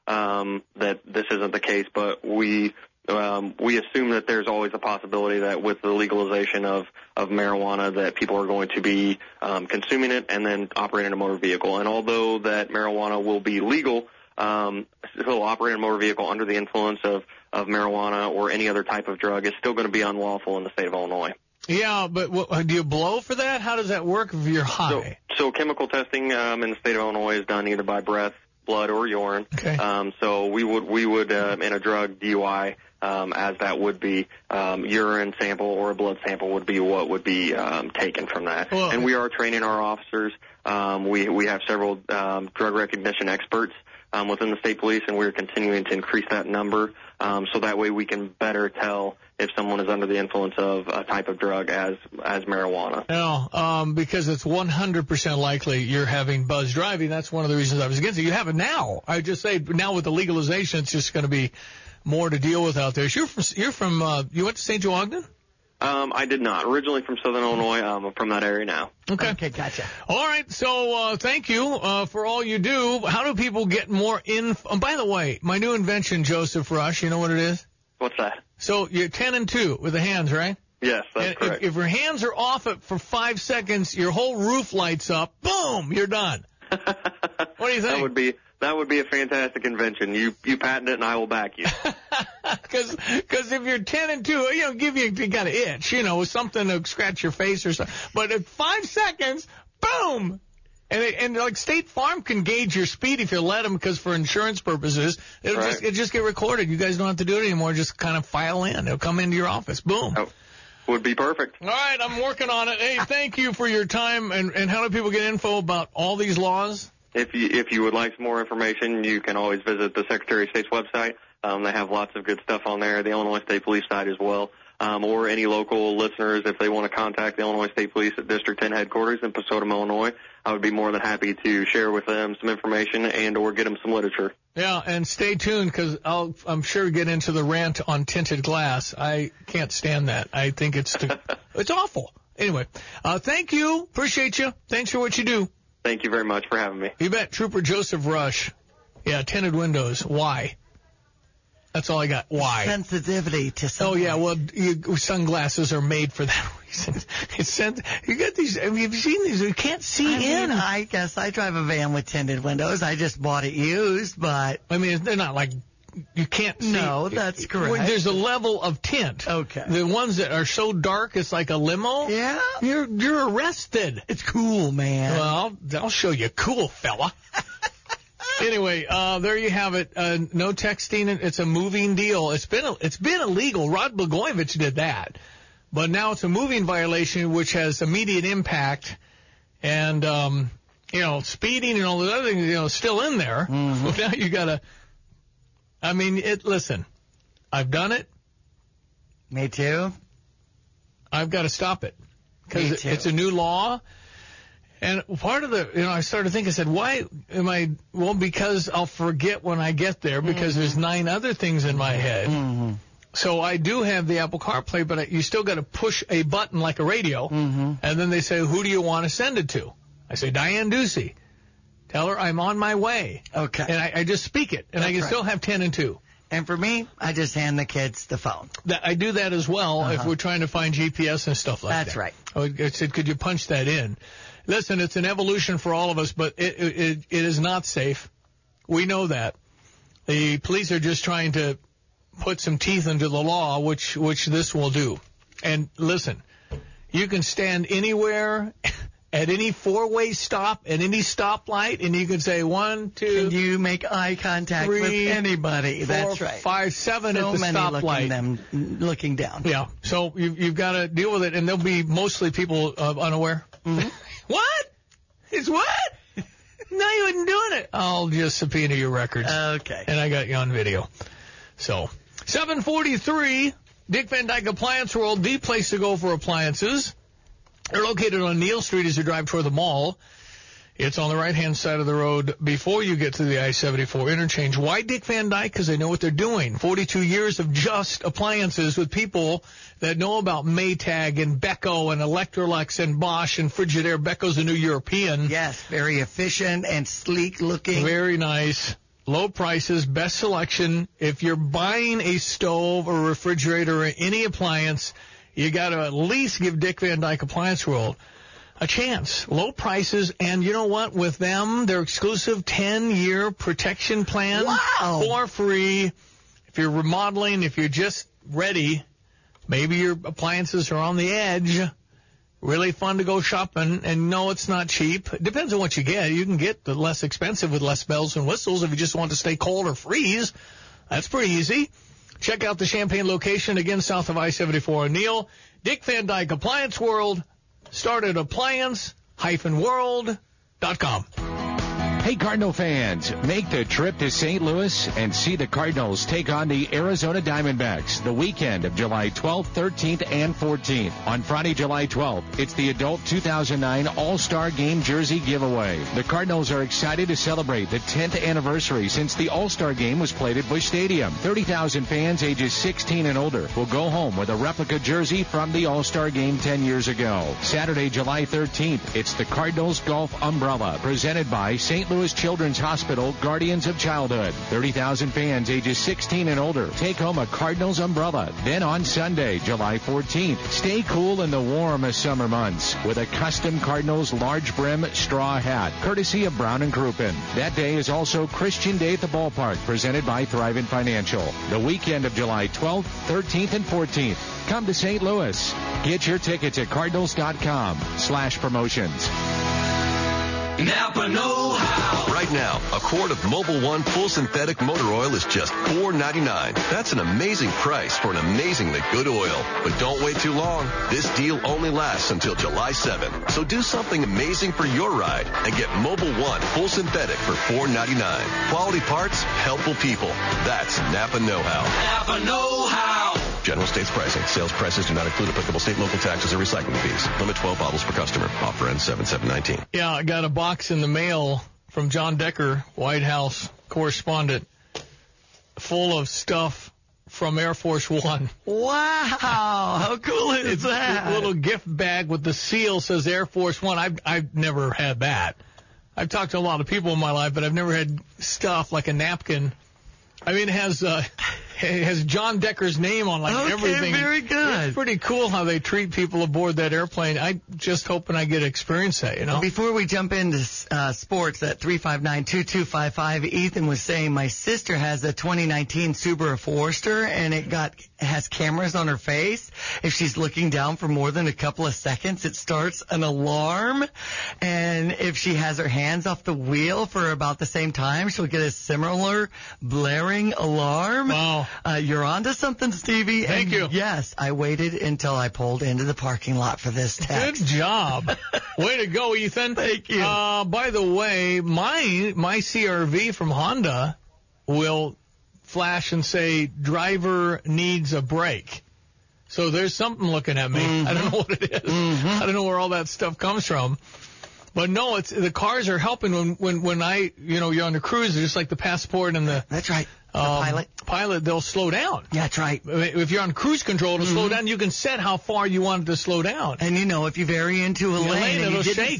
that this isn't the case, but we assume that there's always a possibility that with the legalization of marijuana that people are going to be consuming it and then operating a motor vehicle. And although that marijuana will be legal, still operating a motor vehicle under the influence of marijuana or any other type of drug is still going to be unlawful in the state of Illinois. Yeah, but do you blow for that? How does that work if you're high? So chemical testing in the state of Illinois is done either by breath, blood, or urine. Okay. So we would in a drug DUI, as that would be urine sample or a blood sample would be what would be taken from that. Well, and we are training our officers. We have several drug recognition experts within the state police, and we're continuing to increase that number so that way we can better tell if someone is under the influence of a type of drug as marijuana. No, because it's 100% likely you're having buzz driving. That's one of the reasons I was against it. You have it now. I just say now with the legalization, it's just going to be more to deal with out there. You went to St. Joe Ogden? I did not. Originally from Southern Illinois. I'm from that area now. Okay, gotcha. All right, so thank you for all you do. How do people get more info? By the way, my new invention, Joseph Rush, you know what it is? What's that? So you're 10 and 2 with the hands, right? Yes, that's correct. If your hands are off it for 5 seconds, your whole roof lights up. Boom, you're done. What do you think? That would be a fantastic invention. You patent it, and I will back you. Because if you're 10 and 2, you got an itch, something to scratch your face or something. But at 5 seconds, boom. And like State Farm can gauge your speed if you let them, because for insurance purposes, it'll just get recorded. You guys don't have to do it anymore. Just kind of file in. It'll come into your office. Boom. Oh, would be perfect. All right, I'm working on it. Hey, thank you for your time. And how do people get info about all these laws? If you would like some more information, you can always visit the Secretary of State's website. They have lots of good stuff on there. The Illinois State Police site as well. Or any local listeners, if they want to contact the Illinois State Police at District 10 headquarters in Posodum, Illinois, I would be more than happy to share with them some information and or get them some literature. Yeah, and stay tuned, because I'm sure get into the rant on tinted glass. I can't stand that. I think it's awful. Anyway, thank you. Appreciate you. Thanks for what you do. Thank you very much for having me. You bet. Trooper Joseph Rush. Yeah, tinted windows. Why? That's all I got. Why? Sensitivity to sunlight. Oh, yeah, well, sunglasses are made for that reason. You got these, have you seen these? You can't see in. I guess I drive a van with tinted windows. I just bought it used, but... I mean, they're not like... You can't see. No, that's correct. There's a level of tint. Okay. The ones that are so dark it's like a limo. Yeah. You're arrested. It's cool, man. Well, I'll show you cool, fella. Anyway, there you have it. No texting. It's a moving deal. It's been illegal. Rod Blagojevich did that, but now it's a moving violation, which has immediate impact, and speeding and all the other things, still in there. Mm-hmm. So now you gotta. I mean, listen, I've done it. Me too. I've got to stop it. because it's a new law. And part of I started thinking, I said, why am I, well, because I'll forget when I get there because there's 9 other things in my head. Mm-hmm. So I do have the Apple CarPlay, but you still got to push a button like a radio. Mm-hmm. And then they say, who do you want to send it to? I say, Diane Ducey. Tell her I'm on my way. Okay. And I just speak it, and I can still have 10 and 2. And for me, I just hand the kids the phone. I do that as well if we're trying to find GPS and stuff like that. That's right. I said, could you punch that in? Listen, it's an evolution for all of us, but it is not safe. We know that. The police are just trying to put some teeth into the law, which this will do. And listen, you can stand anywhere at any 4-way stop, at any stoplight, and you can say 1, 2. And you make eye contact 3, with anybody. 4, That's right. 5, 7 at the stoplight. Looking down. Yeah. So you've got to deal with it, and there'll be mostly people unaware. Mm-hmm. What? It's what? No, you wasn't doing it. I'll just subpoena your records. Okay. And I got you on video. So, 743, Dick Van Dyke Appliance World, the place to go for appliances. They're located on Neal Street as you drive toward the mall. It's on the right-hand side of the road before you get to the I-74 interchange. Why Dick Van Dyke? Because they know what they're doing. 42 years of just appliances with people that know about Maytag and Beko and Electrolux and Bosch and Frigidaire. Beko's a new European. Yes, very efficient and sleek looking. Very nice. Low prices, best selection. If you're buying a stove or refrigerator or any appliance, you got to at least give Dick Van Dyke Appliance World a chance. Low prices, and you know what? With them, their exclusive 10-year protection plan for free. If you're remodeling, if you're just ready, maybe your appliances are on the edge. Really fun to go shopping, and no, it's not cheap. It depends on what you get. You can get the less expensive with less bells and whistles if you just want to stay cold or freeze. That's pretty easy. Check out the Champaign location, again, south of I-74 in Neal. Dick Van Dyke Appliance World. Start at appliance-world.com. Hey, Cardinal fans, make the trip to St. Louis and see the Cardinals take on the Arizona Diamondbacks the weekend of July 12th, 13th, and 14th. On Friday, July 12th, it's the Adult 2009 All-Star Game Jersey Giveaway. The Cardinals are excited to celebrate the 10th anniversary since the All-Star Game was played at Busch Stadium. 30,000 fans ages 16 and older will go home with a replica jersey from the All-Star Game 10 years ago. Saturday, July 13th, it's the Cardinals Golf Umbrella, presented by St. Louis Children's Hospital, Guardians of Childhood. 30,000 fans ages 16 and older take home a Cardinals umbrella. Then on Sunday, July 14th, stay cool in the warm summer months with a custom Cardinals large brim straw hat, courtesy of Brown & Crouppen. That day is also Christian Day at the Ballpark, presented by Thrivent Financial. The weekend of July 12th, 13th, and 14th. Come to St. Louis. Get your tickets at cardinals.com/promotions. Napa know-how. Right now, a quart of Mobil 1 full synthetic motor oil is just $4.99. That's an amazing price for an amazingly good oil. But don't wait too long. This deal only lasts until July 7th. So do something amazing for your ride and get Mobil 1 full synthetic for $4.99. Quality parts, helpful people. That's Napa know-how. Napa know-how. General states pricing. Sales prices do not include applicable state, local taxes, or recycling fees. Limit 12 bottles per customer. Offer ends 7/7/19. Yeah, I got a box in the mail from John Decker, White House correspondent, full of stuff from Air Force One. Wow, how cool is that? A little gift bag with the seal says Air Force One. I've never had that. I've talked to a lot of people in my life, but I've never had stuff like a napkin. I mean, it has John Decker's name on everything. Very good. It's pretty cool how they treat people aboard that airplane. I just hoping I get to experience that, you know. Before we jump into sports at 359-2255, Ethan was saying my sister has a 2019 Subaru Forester, and it has cameras on her face. If she's looking down for more than a couple of seconds, it starts an alarm. And if she has her hands off the wheel for about the same time, she'll get a similar blaring alarm. Wow. You're onto something, Stevie. Thank you. Yes, I waited until I pulled into the parking lot for this text. Good job. Way to go, Ethan. Thank you. By the way, my CR-V from Honda will flash and say, driver needs a break. So there's something looking at me. I don't know what it is. I don't know where all that stuff comes from. But no, the cars are helping when I, you're on the cruise, just like the Passport and the. That's right. Pilot, they'll slow down. That's right. If you're on cruise control to slow down, you can set how far you want it to slow down. And if you vary into a lane and you didn't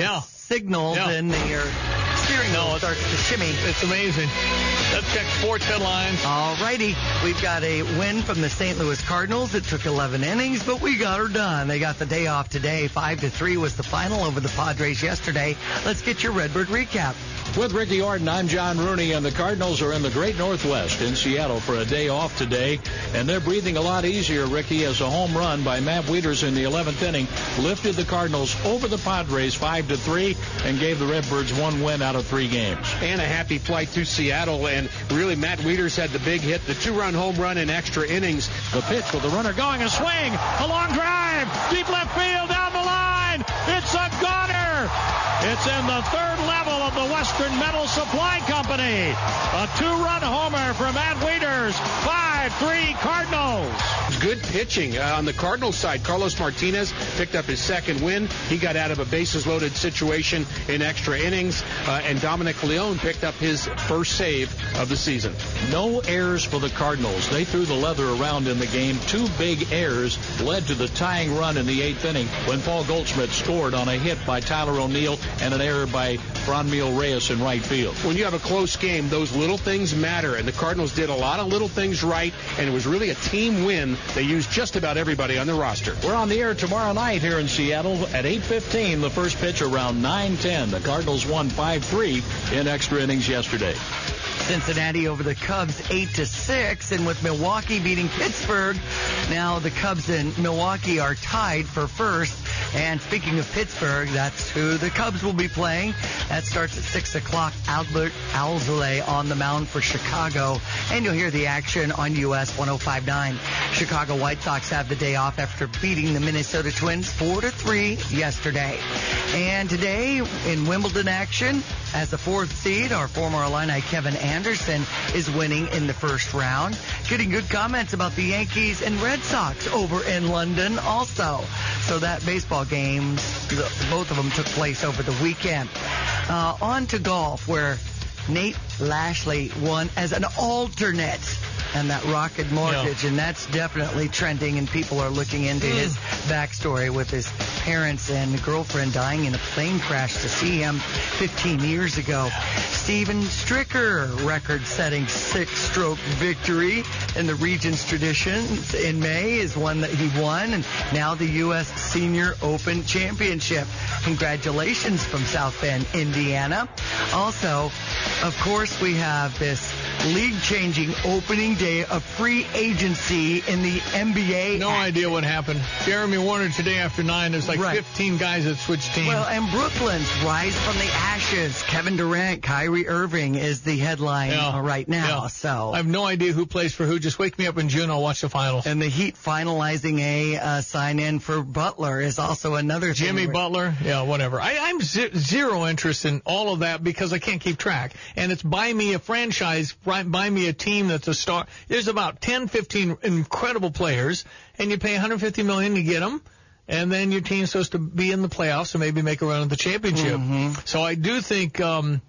signal, then your steering wheel starts to shimmy. It's amazing. Let's check sports headlines. All righty. We've got a win from the St. Louis Cardinals. It took 11 innings, but we got her done. They got the day off today. 5-3 was the final over the Padres yesterday. Let's get your Redbird recap. With Ricky Orton, I'm John Rooney, and the Cardinals are in the great Northwest in Seattle for a day off today, and they're breathing a lot easier, Ricky, as a home run by Matt Wieters in the 11th inning lifted the Cardinals over the Padres 5-3 and gave the Redbirds one win out of 3 games. And a happy flight to Seattle, and really Matt Wieters had the big hit, the 2-run home run in extra innings. The pitch with the runner going, a swing, a long drive, deep left field, down the line. It's a goner. It's in the third level of the Western Metal Supply Company. A 2-run homer from Matt Wieters. 5-3 Cardinals. Good pitching on the Cardinals side. Carlos Martinez picked up his second win. He got out of a bases-loaded situation in extra innings. And Dominic Leone picked up his first save of the season. No errors for the Cardinals. They threw the leather around in the game. 2 big errors led to the tying run in the 8th inning when Paul Goldschmidt scored on a hit by Tyler O'Neill and an error by Franmil Reyes in right field. When you have a close game, those little things matter, and the Cardinals did a lot of little things right, and it was really a team win. They used just about everybody on the roster. We're on the air tomorrow night here in Seattle at 8:15. The first pitch around 9:10. The Cardinals won 5-3 in extra innings yesterday. Cincinnati over the Cubs 8-6, and with Milwaukee beating Pittsburgh, now the Cubs and Milwaukee are tied for first. And speaking of Pittsburgh, that's who the Cubs will be playing. That starts at 6 o'clock. Albert Alzolay on the mound for Chicago. And you'll hear the action on US 105.9. Chicago White Sox have the day off after beating the Minnesota Twins 4-3 yesterday. And today in Wimbledon action, as the 4th seed, our former Illini Kevin Anderson is winning in the first round. Getting good comments about the Yankees and Red Sox over in London also. So that baseball games, both of them took place over the weekend. On to golf, where Nate Lashley won as an alternate and that Rocket Mortgage, and that's definitely trending, and people are looking into his backstory with his parents and girlfriend dying in a plane crash to see him 15 years ago. Steven Stricker, record-setting 6-stroke victory in the Regents tradition in May is one that he won, and now the U.S. Senior Open Championship. Congratulations from South Bend, Indiana. Also, of course, we have this league-changing opening day of free agency in the NBA. No idea what happened. Jeremy Warner today after 9. There's like 15 guys that switched teams. Well, and Brooklyn's rise from the ashes. Kevin Durant, Kyrie Irving is the headline right now. So I have no idea who plays for who. Just wake me up in June. I'll watch the finals. And the Heat finalizing a sign-in for Butler is also another thing. Jimmy Butler? Yeah, whatever. I'm zero interest in all of that because I can't keep track. And it's buy me a franchise, buy me a team that's a star. There's about 10, 15 incredible players, and you pay $150 million to get them, and then your team's supposed to be in the playoffs and maybe make a run at the championship. So I do think, the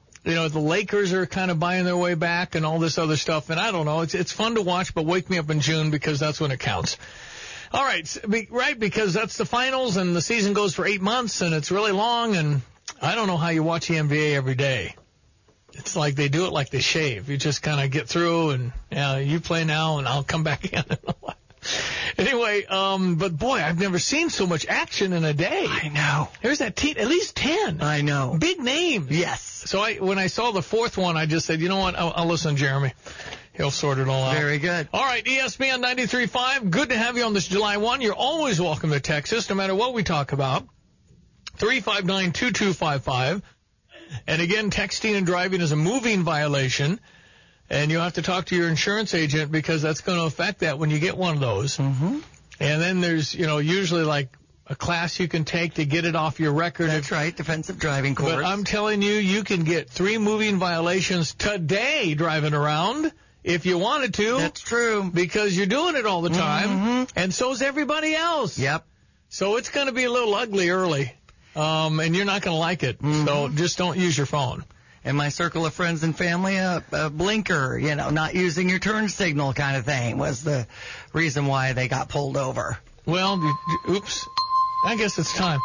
Lakers are kind of buying their way back and all this other stuff, and I don't know. It's fun to watch, but wake me up in June because that's when it counts. All right, because that's the finals, and the season goes for 8 months, and it's really long, and I don't know how you watch the NBA every day. It's like they do it like they shave. You just kind of get through and, you play now and I'll come back in. Anyway, but boy, I've never seen so much action in a day. I know. There's that team, at least 10. I know. Big names. Yes. So when I saw the 4th one, I just said, you know what, I'll listen to Jeremy. He'll sort it all out. Very good. All right, ESPN 93.5. Good to have you on this July 1. You're always welcome to Texas, no matter what we talk about. 359-2255. And again, texting and driving is a moving violation, and you'll have to talk to your insurance agent because that's going to affect that when you get one of those. And then there's, usually like a class you can take to get it off your record. That's right, defensive driving course. But I'm telling you, you can get 3 moving violations today driving around if you wanted to. That's true. Because you're doing it all the time, and so's everybody else. Yep. So it's going to be a little ugly early, and you're not going to like it. So just don't use your phone. In my circle of friends and family, a blinker, not using your turn signal kind of thing was the reason why they got pulled over. Well, oops. I guess it's time.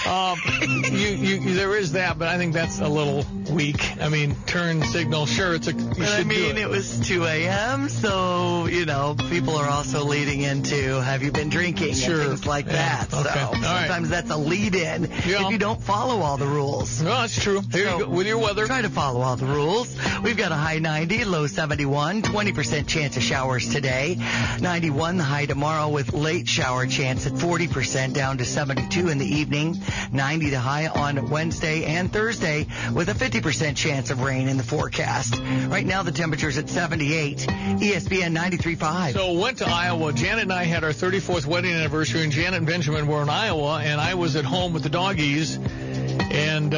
There is that, but I think that's a little weak. I mean, turn signal, sure, it was 2 a.m., so, people are also leading into, have you been drinking, and things like that. Okay. So sometimes that's a lead-in if you don't follow all the rules. No, that's true. Here you go with your weather. Try to follow all the rules. We've got a high 90, low 71, 20% chance of showers today. 91 the high tomorrow with late shower chance at 40%, down to 72 in the evening, 90 the high on Wednesday and Thursday with a 50% chance of rain in the forecast. Right now the temperature's at 78. ESPN 93.5. So went to Iowa. Janet and I had our 34th wedding anniversary, and Janet and Benjamin were in Iowa, and I was at home with the doggies, and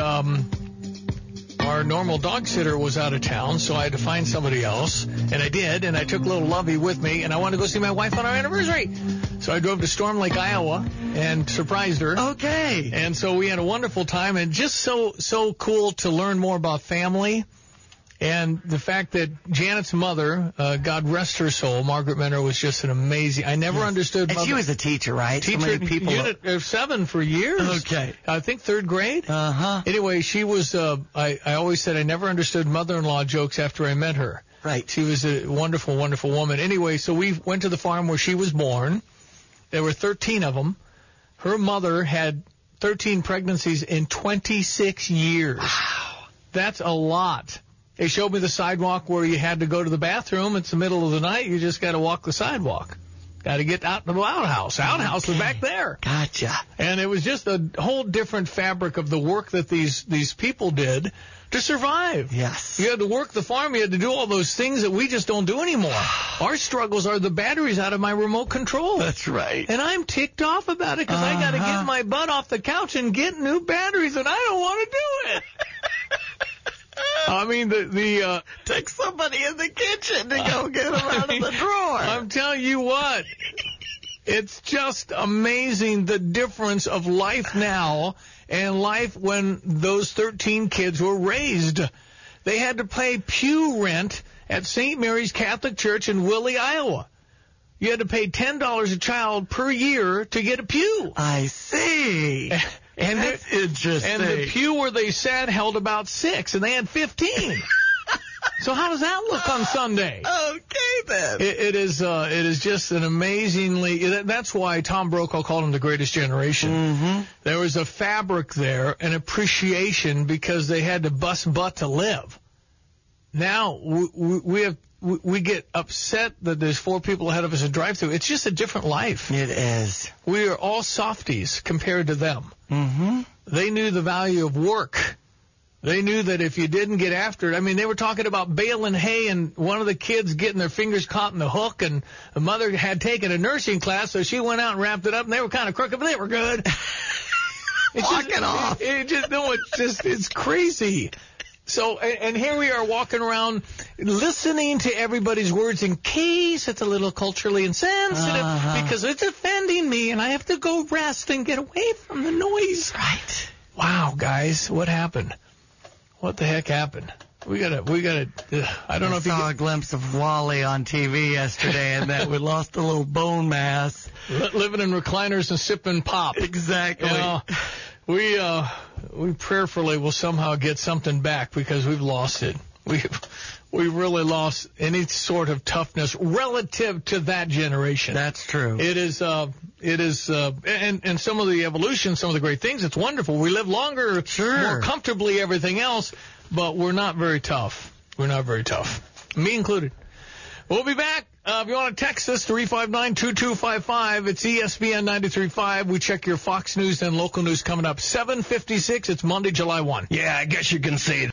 our normal dog sitter was out of town, so I had to find somebody else, and I did, and I took little Lovey with me, and I wanted to go see my wife on our anniversary. So I drove to Storm Lake, Iowa, and surprised her. Okay. And so we had a wonderful time, and just so cool to learn more about family, and the fact that Janet's mother, God rest her soul, Margaret Menner, was just an amazing. I never understood. And she was a teacher, right? Teacher, so many people. Unit 7 for years. Okay. I think 3rd grade. Uh-huh. Anyway, she was. I always said I never understood mother-in-law jokes after I met her. Right. She was a wonderful, wonderful woman. Anyway, so we went to the farm where she was born. There were 13 of them. Her mother had 13 pregnancies in 26 years. Wow. That's a lot. They showed me the sidewalk where you had to go to the bathroom. It's the middle of the night. You just got to walk the sidewalk. Got to get out to the outhouse. Outhouse was back there. Gotcha. And it was just a whole different fabric of the work that these people did to survive. Yes. You had to work the farm. You had to do all those things that we just don't do anymore. Our struggles are the batteries out of my remote control. That's right. And I'm ticked off about it because I got to get my butt off the couch and get new batteries, and I don't want to do it. I mean, take somebody in the kitchen to go get them out of the drawer. I'm telling you what, it's just amazing the difference of life now and life when those 13 kids were raised. They had to pay pew rent at St. Mary's Catholic Church in Willie, Iowa. You had to pay $10 a child per year to get a pew. I see. And that's interesting. And the pew where they sat held about 6, and they had 15. So how does that look on Sunday? Okay, then. It is just an amazingly. That's why Tom Brokaw called him the greatest generation. Mm-hmm. There was a fabric there, an appreciation because they had to bust butt to live. Now we get upset that there's 4 people ahead of us at drive-thru. It's just a different life. It is. We are all softies compared to them. Mm-hmm. They knew the value of work. They knew that if you didn't get after it, I mean, they were talking about baling hay and one of the kids getting their fingers caught in the hook, and the mother had taken a nursing class, so she went out and wrapped it up, and they were kind of crooked, but they were good. Walking off. It's crazy. So, and here we are walking around listening to everybody's words in case it's a little culturally insensitive because it's offending me and I have to go rest and get away from the noise. Right. Wow, guys, what happened? What the heck happened? We gotta, I don't know if you saw a glimpse of Wally on TV yesterday and that we lost a little bone mass. Living in recliners and sipping pop. Exactly. You know, we prayerfully will somehow get something back because we've lost it. We really lost any sort of toughness relative to that generation. That's true. It is, and some of the evolution, some of the great things, it's wonderful. We live longer, more comfortably, everything else, but we're not very tough. We're not very tough. Me included. We'll be back. If you want to text us, 359-2255. It's ESPN 93.5. We check your Fox News and local news coming up. 7:56. It's Monday, July 1. Yeah, I guess you can say it.